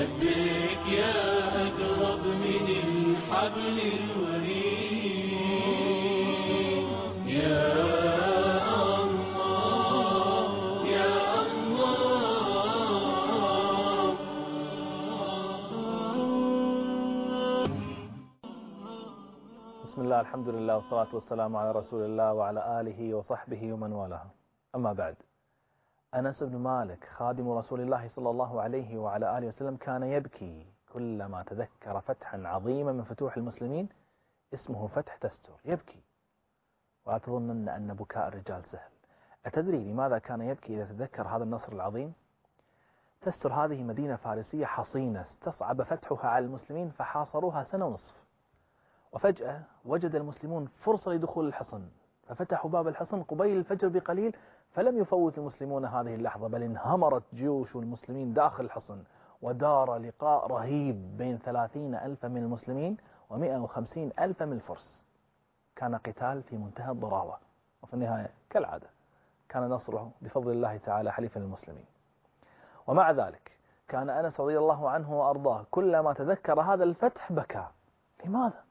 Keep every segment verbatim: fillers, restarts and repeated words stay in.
لبيك يا أقرب من الحبل الوريد يا الله يا الله. بسم الله، الحمد لله، والصلاة والسلام على رسول الله وعلى آله وصحبه ومن والاه. أما بعد، أنس بن مالك خادم رسول الله صلى الله عليه وعلى آله وسلم كان يبكي كلما تذكر فتحا عظيما من فتوح المسلمين اسمه فتح تستر. يبكي، ولا تظنن أن بكاء الرجال سهل. أتدري لماذا كان يبكي إذا تذكر هذا النصر العظيم؟ تستر هذه مدينة فارسية حصينة استصعب فتحها على المسلمين فحاصروها سنة ونصف، وفجأة وجد المسلمون فرصة لدخول الحصن، ففتحوا باب الحصن قبيل الفجر بقليل، فلم يفوت المسلمون هذه اللحظة، بل انهمرت جيوش المسلمين داخل الحصن، ودار لقاء رهيب بين ثلاثين ألف من المسلمين ومئة وخمسين ألف من الفرس. كان قتال في منتهى الضراوة، وفي النهاية كالعادة كان نصره بفضل الله تعالى حليفا للمسلمين. ومع ذلك كان أنس رضي الله عنه وأرضاه كلما تذكر هذا الفتح بكى. لماذا؟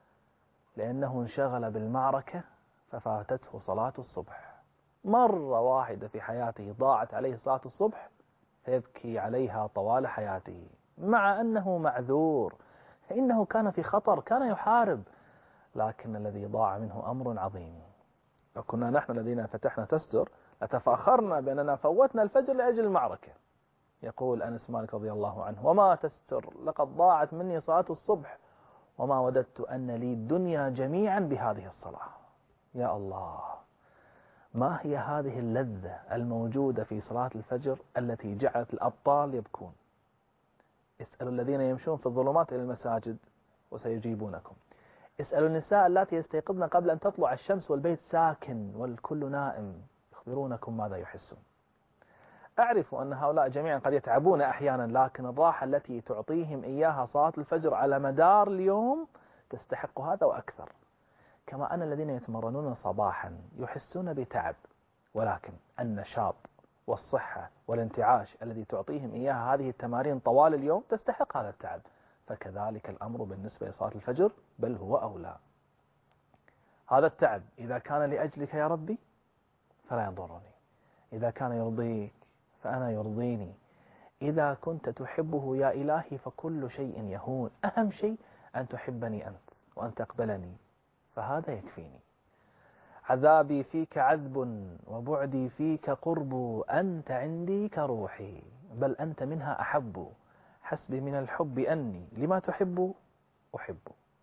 لأنه انشغل بالمعركة ففاتته صلاة الصبح. مرة واحدة في حياته ضاعت عليه صلاة الصبح فيبكي عليها طوال حياته، مع أنه معذور، إنه كان في خطر، كان يحارب، لكن الذي ضاع منه أمر عظيم. لو كنا نحن الذين فتحنا تستر لتفاخرنا بأننا فوتنا الفجر لأجل المعركة. يقول أنس مالك رضي الله عنه: وما تستر، لقد ضاعت مني صلاة الصبح، وما وددت أن لي الدنيا جميعا بهذه الصلاة. يا الله، ما هي هذه اللذة الموجودة في صلاة الفجر التي جعلت الأبطال يبكون؟ اسألوا الذين يمشون في الظلمات إلى المساجد وسيجيبونكم. اسألوا النساء اللاتي يستيقظن قبل أن تطلع الشمس والبيت ساكن والكل نائم، يخبرونكم ماذا يحسون. أعرف أن هؤلاء جميعا قد يتعبون أحيانا، لكن الراحة التي تعطيهم إياها صلاة الفجر على مدار اليوم تستحق هذا وأكثر. كما أن الذين يتمرنون صباحا يحسون بتعب، ولكن النشاط والصحة والانتعاش الذي تعطيهم إياها هذه التمارين طوال اليوم تستحق هذا التعب. فكذلك الأمر بالنسبة لصلاة الفجر، بل هو أولى. هذا التعب إذا كان لأجلك يا ربي فلا يضرني، إذا كان يرضيك فأنا يرضيني، إذا كنت تحبه يا إلهي فكل شيء يهون، أهم شيء أن تحبني أنت وأن تقبلني، فهذا يكفيني. عذابي فيك عذب وبعدي فيك قرب، أنت عندي كروحي بل أنت منها أحب، حسبي من الحب أني لما تحب أحب.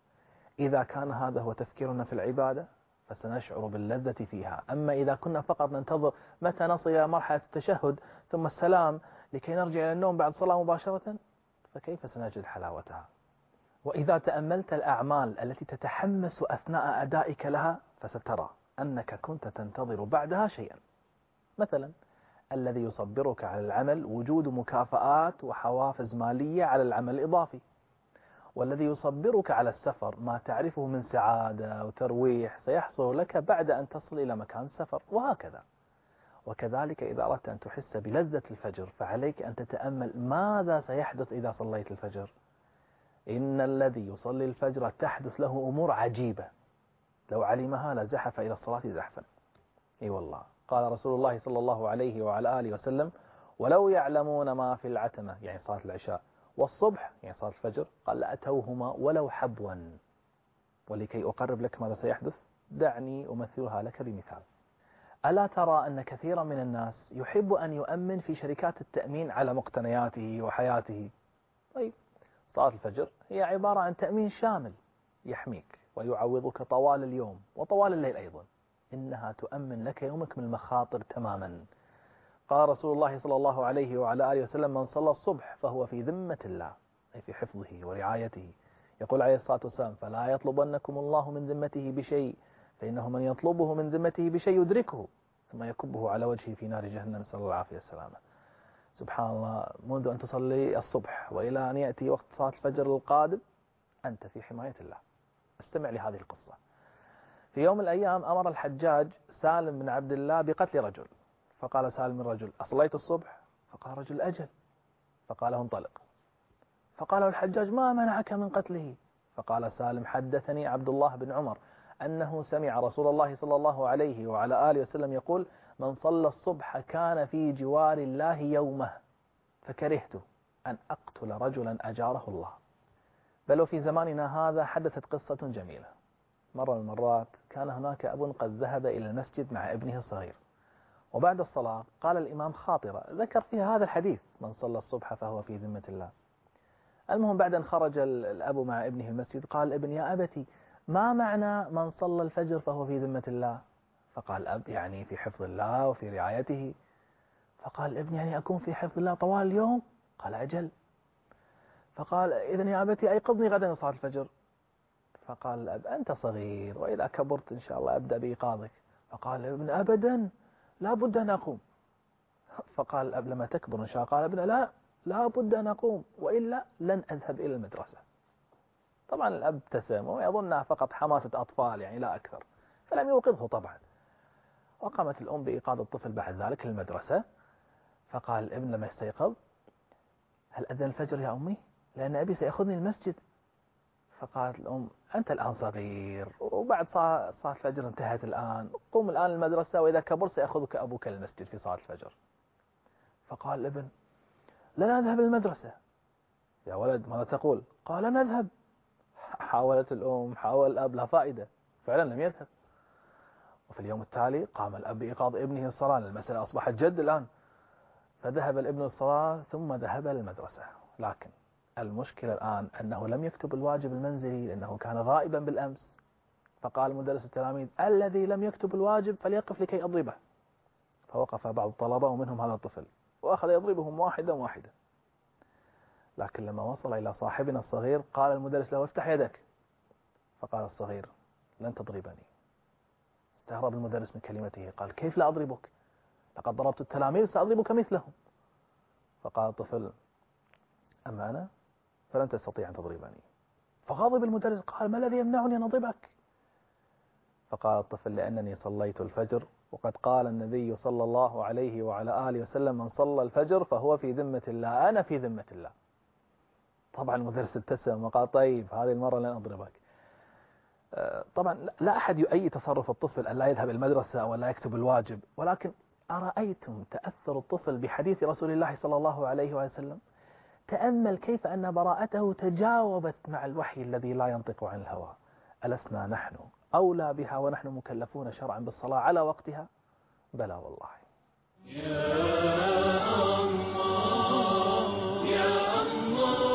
إذا كان هذا هو تفكيرنا في العبادة فسنشعر باللذة فيها. أما إذا كنا فقط ننتظر متى نصل إلى مرحلة التشهد ثم السلام لكي نرجع إلى النوم بعد الصلاة مباشرة، فكيف سنجد حلاوتها؟ وإذا تأملت الأعمال التي تتحمس أثناء أدائك لها فسترى أنك كنت تنتظر بعدها شيئا. مثلا الذي يصبرك على العمل وجود مكافآت وحوافز مالية على العمل الإضافي، والذي يصبرك على السفر ما تعرفه من سعادة وترويح سيحصل لك بعد أن تصل إلى مكان السفر، وهكذا. وكذلك إذا أردت أن تحس بلذة الفجر فعليك أن تتأمل ماذا سيحدث إذا صليت الفجر. إن الذي يصلي الفجر تحدث له أمور عجيبة لو علمها لزحف إلى الصلاة زحفا. أي والله، قال رسول الله صلى الله عليه وعلى آله وسلم: ولو يعلمون ما في العتمة، يعني صلاة العشاء، والصبح، يعني صلاة الفجر، قال لأتوهما ولو حبوا. ولكي أقرب لك ماذا سيحدث دعني أمثلها لك بمثال. ألا ترى أن كثيرا من الناس يحب أن يؤمن في شركات التأمين على مقتنياته وحياته؟ طيب، صلاة الفجر هي عبارة عن تأمين شامل يحميك ويعوضك طوال اليوم وطوال الليل أيضا. إنها تؤمن لك يومك من المخاطر تماما. قال رسول الله صلى الله عليه وعلى آله وسلم: من صلى الصبح فهو في ذمة الله، أي في حفظه ورعايته. يقول عليه الصلاة والسلام: فلا يطلبنكم الله من ذمته بشيء، فإنه من يطلبه من ذمته بشيء يدركه ثم يكبه على وجهه في نار جهنم، نسأل الله العافية والسلامة. سبحان الله، منذ أن تصلي الصبح وإلى أن يأتي وقت صلاة الفجر القادم أنت في حماية الله. استمع لهذه القصة. في يوم من الأيام أمر الحجاج سالم بن عبد الله بقتل رجل، فقال سالم الرجل: أصليت الصبح؟ فقال رجل: أجل. فقال له: انطلق. فقال له الحجاج: ما منعك من قتله؟ فقال سالم: حدثني عبد الله بن عمر أنه سمع رسول الله صلى الله عليه وعلى آله وسلم يقول: من صلى الصبح كان في جوار الله يومه، فكرهت أن أقتل رجلا أجاره الله. بل وفي زماننا هذا حدثت قصة جميلة. مرة من المرات كان هناك أب قد ذهب إلى المسجد مع ابنه الصغير، وبعد الصلاة قال الإمام خاطرة ذكر فيها هذا الحديث: من صلى الصبح فهو في ذمة الله. المهم بعد أن خرج الأب مع ابنه المسجد قال الابن: يا أبتي، ما معنى من صلى الفجر فهو في ذمة الله؟ فقال الأب: يعني في حفظ الله وفي رعايته. فقال الابن: يعني أكون في حفظ الله طوال اليوم؟ قال: أجل. فقال: إذن يا أبتي أيقظني غدا لصلاة الفجر. فقال الأب: أنت صغير، وإذا كبرت إن شاء الله أبدأ بإيقاظك. فقال الابن: أبدا، لا بد أن أقوم. فقال الأب: لما تكبر إن شاء الله. قال الابن: لا لا بد أن أقوم، وإلا لن أذهب إلى المدرسة. طبعا الأب ابتسم ويظنها فقط حماسة أطفال يعني لا أكثر، فلم يوقظه طبعا. وقامت الأم بإيقاظ الطفل بعد ذلك للمدرسة. فقال الابن لما استيقظ: هل أذن الفجر يا أمي؟ لأن أبي سيأخذني المسجد. فقالت الأم: أنت الآن صغير، وبعد صلاة الفجر انتهت الآن، قم الآن المدرسة، وإذا كبرت سيأخذك أبوك للمسجد في صلاة الفجر. فقال الابن: لن أذهب للمدرسة. يا ولد ماذا تقول؟ قال: لن أذهب. حاولت الأم، حاول الأب، لا فائدة، فعلا لم يذهب. وفي اليوم التالي قام الأب بإيقاظ ابنه الصلاة، المسألة أصبحت جد الآن. فذهب الابن الصلاة ثم ذهب للمدرسة. لكن المشكلة الآن أنه لم يكتب الواجب المنزلي لأنه كان غائبا بالأمس. فقال مدرس التلاميذ: الذي لم يكتب الواجب فليقف لكي أضربه. فوقف بعض الطلبة ومنهم هذا الطفل، وأخذ يضربهم واحدا واحدا. لكن لما وصل إلى صاحبنا الصغير قال المدرس له: افتح يدك. فقال الصغير: لن تضربني. استغرب المدرس من كلمته، قال: كيف لا أضربك؟ لقد ضربت التلاميذ، سأضربك مثلهم. فقال الطفل: أما أنا فلن تستطيع أن تضربني. فغضب المدرس، قال: ما الذي يمنعني أن أضربك؟ فقال الطفل: لأنني صليت الفجر، وقد قال النبي صلى الله عليه وعلى آله وسلم: من صلى الفجر فهو في ذمة الله، أنا في ذمة الله. طبعا المدرس ابتسم وقال: طيب هذه المرة لن أضربك. طبعا لا أحد يؤيد تصرف الطفل أن لا يذهب المدرسة أو لا يكتب الواجب، ولكن أرأيتم تأثر الطفل بحديث رسول الله صلى الله عليه وسلم؟ تأمل كيف أن براءته تجاوبت مع الوحي الذي لا ينطق عن الهوى. ألسنا نحن أولى بها ونحن مكلفون شرعا بالصلاة على وقتها؟ بلى والله. يا الله يا الله.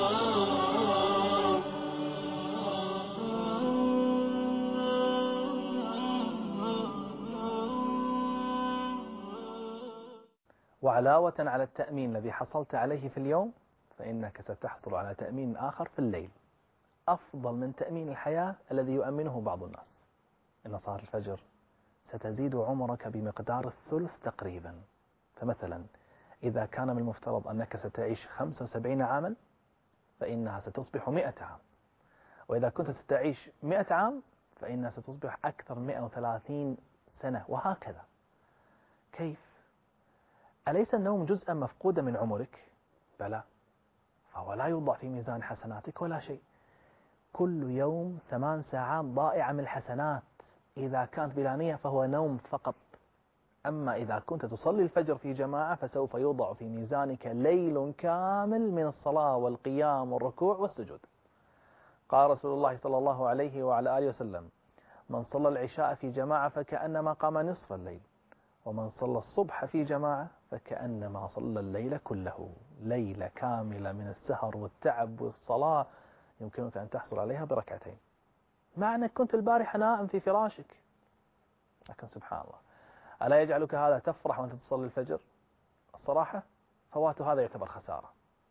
وعلاوة على التأمين الذي حصلت عليه في اليوم، فإنك ستحصل على تأمين آخر في الليل أفضل من تأمين الحياة الذي يؤمنه بعض الناس. إن صلاة الفجر ستزيد عمرك بمقدار الثلث تقريبا. فمثلا إذا كان من المفترض أنك ستعيش خمسة وسبعين عاما، فإنها ستصبح مئة عام. وإذا كنت ستعيش مئة عام فإنها ستصبح أكثر من مئة وثلاثين سنة، وهكذا. كيف؟ أليس النوم جزءا مفقودا من عمرك؟ بلى، فهو لا يوضع في ميزان حسناتك ولا شيء. كل يوم ثمان ساعات ضائعة من الحسنات. إذا كانت بلا نية فهو نوم فقط. أما إذا كنت تصلي الفجر في جماعة فسوف يوضع في ميزانك ليل كامل من الصلاة والقيام والركوع والسجود. قال رسول الله صلى الله عليه وعلى آله وسلم: من صلى العشاء في جماعة فكأنما قام نصف الليل، ومن صلى الصبح في جماعة فكأنما صلى الليل كله. ليلة كاملة من السهر والتعب والصلاة يمكنك أن تحصل عليها بركعتين، مع أنك كنت البارحة نائم في فراشك. لكن سبحان الله، ألا يجعلك هذا تفرح وأنت تصلي الفجر؟ الصراحة فوات هذا يعتبر خسارة.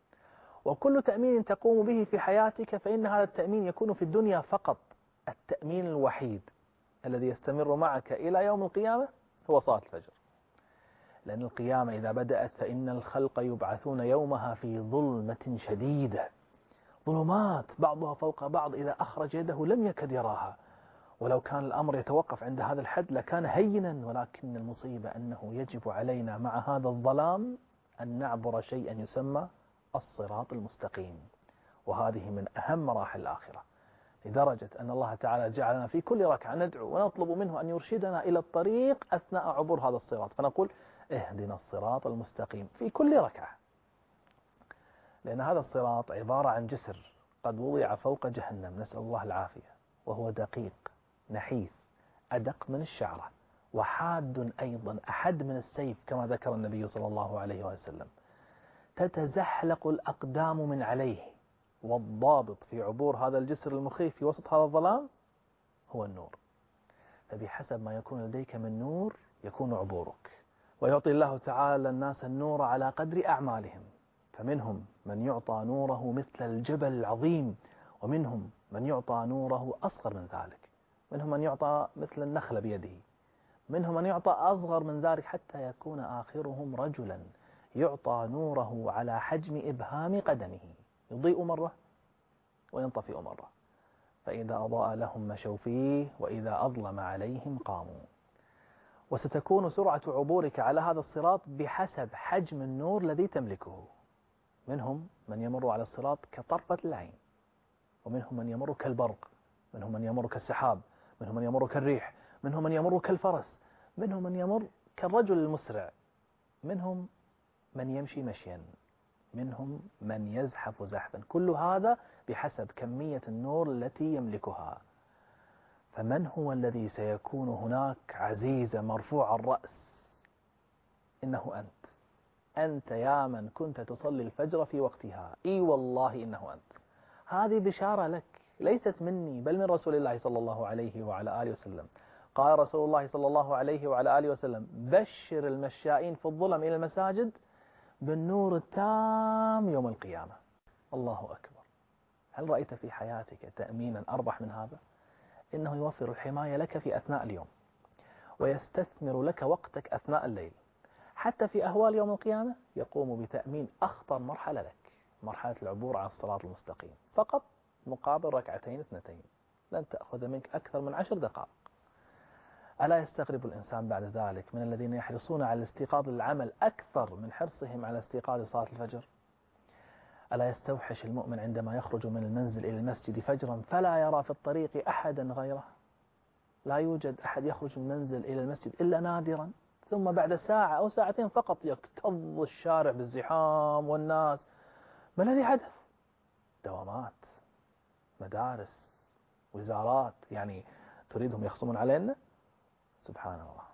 وكل تأمين تقوم به في حياتك فإن هذا التأمين يكون في الدنيا فقط. التأمين الوحيد الذي يستمر معك إلى يوم القيامة هو صلاة الفجر. لأن القيامة إذا بدأت فإن الخلق يبعثون يومها في ظلمة شديدة، ظلمات بعضها فوق بعض، إذا أخرج يده لم يكد يراها. ولو كان الأمر يتوقف عند هذا الحد لكان هينا، ولكن المصيبة أنه يجب علينا مع هذا الظلام أن نعبر شيئا يسمى الصراط المستقيم. وهذه من أهم مراحل الآخرة، لدرجة أن الله تعالى جعلنا في كل ركعة ندعو ونطلب منه أن يرشدنا إلى الطريق أثناء عبور هذا الصراط، فنقول اهدنا الصراط المستقيم في كل ركعة، لأن هذا الصراط عبارة عن جسر قد وضع فوق جهنم، نسأل الله العافية، وهو دقيق نحيف أدق من الشعرة، وحاد أيضا أحد من السيف كما ذكر النبي صلى الله عليه وسلم، تتزحلق الأقدام من عليه، والضابط في عبور هذا الجسر المخيف في وسط هذا الظلام هو النور. فبحسب ما يكون لديك من نور يكون عبورك، ويعطي الله تعالى الناس النور على قدر أعمالهم، فمنهم من يعطى نوره مثل الجبل العظيم، ومنهم من يعطى نوره أصغر من ذلك، منهم من يعطى مثل النخل بيده، منهم من يعطى أصغر من ذلك حتى يكون آخرهم رجلا يعطى نوره على حجم إبهام قدمه، يضيء مرة وينطفئ مرة، فإذا أضاء لهم مشوا فيه وإذا أظلم عليهم قاموا. وستكون سرعة عبورك على هذا الصراط بحسب حجم النور الذي تملكه، منهم من يمر على الصراط كطرفة العين، ومنهم من يمر كالبرق، منهم من يمر كالسحاب، منهم من يمر كالريح، منهم من يمر كالفرس، منهم من يمر كالرجل المسرع، منهم من يمشي مشيا، منهم من يزحف زحفا، كل هذا بحسب كمية النور التي يملكها. فمن هو الذي سيكون هناك عزيزا مرفوع الرأس؟ إنه أنت، أنت يا من كنت تصلي الفجر في وقتها، إي والله إنه أنت. هذه بشارة لك ليست مني بل من رسول الله صلى الله عليه وعلى آله وسلم. قال رسول الله صلى الله عليه وعلى آله وسلم: بشر المشائين في الظلم إلى المساجد بالنور التام يوم القيامة. الله أكبر. هل رأيت في حياتك تأمينا أربح من هذا؟ إنه يوفر الحماية لك في أثناء اليوم، ويستثمر لك وقتك أثناء الليل، حتى في أهوال يوم القيامة يقوم بتأمين أخطر مرحلة لك، مرحلة العبور على الصراط المستقيم، فقط مقابل ركعتين اثنتين لن تأخذ منك أكثر من عشر دقائق. ألا يستغرب الإنسان بعد ذلك من الذين يحرصون على الاستيقاظ للعمل أكثر من حرصهم على استيقاظ صلاة الفجر؟ ألا يستوحش المؤمن عندما يخرج من المنزل إلى المسجد فجرا فلا يرى في الطريق أحدا غيره؟ لا يوجد أحد يخرج من المنزل إلى المسجد إلا نادرا، ثم بعد ساعة أو ساعتين فقط يكتظ الشارع بالزحام والناس. ما الذي حدث؟ دوامات، مدارس، وزارات، يعني تريدهم يخصمون علينا؟ سبحان الله.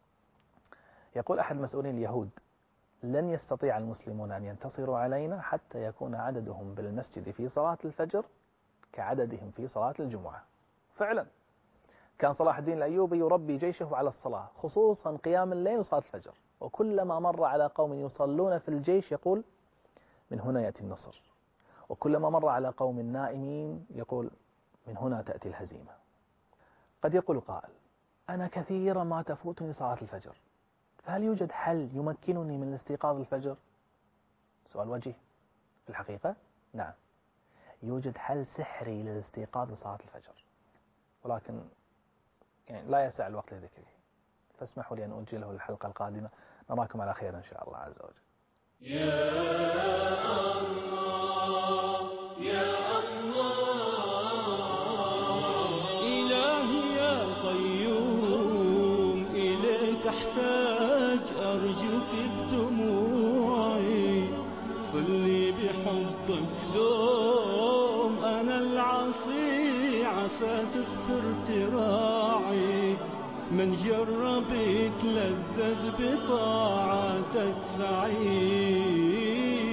يقول أحد مسؤولين اليهود: لن يستطيع المسلمون أن ينتصروا علينا حتى يكون عددهم بالمسجد في صلاة الفجر كعددهم في صلاة الجمعة. فعلا كان صلاح الدين الأيوبي يربي جيشه على الصلاة، خصوصا قيام الليل وصلاة الفجر، وكلما مر على قوم يصلون في الجيش يقول: من هنا يأتي النصر، وكلما مر على قوم نائمين يقول: من هنا تأتي الهزيمة. قد يقول قائل: أنا كثيرا ما تفوتني صلاة الفجر، فهل يوجد حل يمكنني من الاستيقاظ الفجر؟ سؤال وجيه. في الحقيقة نعم، يوجد حل سحري للاستيقاظ لصلاة الفجر، ولكن يعني لا يسع الوقت لذكره، فاسمحوا لي أن أجله الحلقة القادمة. نراكم على خير إن شاء الله عز وجل. يا الله يا الله، إلهي يا قيوم، إليك أحتاج أرجوك بدموعي، صلي بحبك دوم، أنا العصي عسى تغفر تراعي، من جربك لذذ بطاعتك سعيد.